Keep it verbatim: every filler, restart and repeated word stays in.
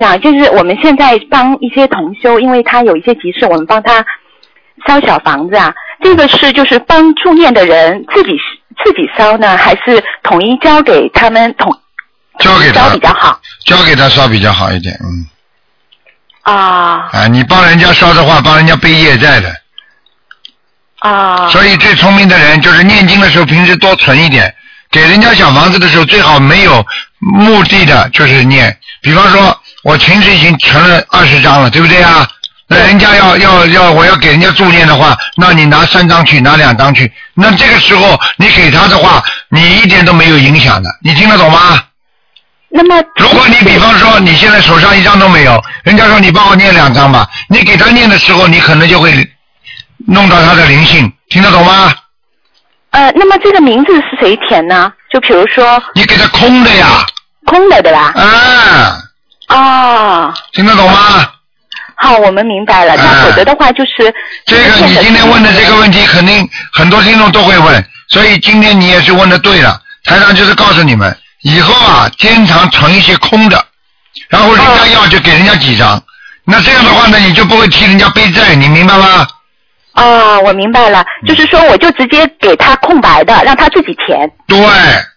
长，就是我们现在帮一些同修，因为他有一些急事，我们帮他烧小房子啊。这个是就是帮助念的人自己自己烧呢，还是统一交给他们统交给他烧比较好？ 交给他烧比较好一点，嗯。 啊。 啊，你帮人家烧的话，帮人家背业债的。 啊。 所以最聪明的人就是念经的时候，平时多存一点。给人家小房子的时候，最好没有目的的，就是念。比方说，我平时已经存了二十张了，对不对啊？那人家要要要，我要给人家助念的话，那你拿三张去，拿两张去。那这个时候你给他的话，你一点都没有影响的，你听得懂吗？ 那么， 如果你比方说你现在手上一张都没有，人家说你帮我念两张吧，你给他念的时候，你可能就会弄到他的灵性，听得懂吗？ 呃，那么这个名字是谁填呢？就比如说， 你给他空的呀， 空的对吧？ 啊。 哦。 听得懂吗？ 好，我们明白了。那否则的话，就是这个你今天问的这个问题，肯定很多听众都会问，所以今天你也是问的对了。台长就是告诉你们，以后啊，经常存一些空的，然后人家要就给人家几张，那这样的话呢，你就不会替人家背债，你明白吗？ 哦，我明白了，就是说我就直接给他空白的，让他自己填。 对。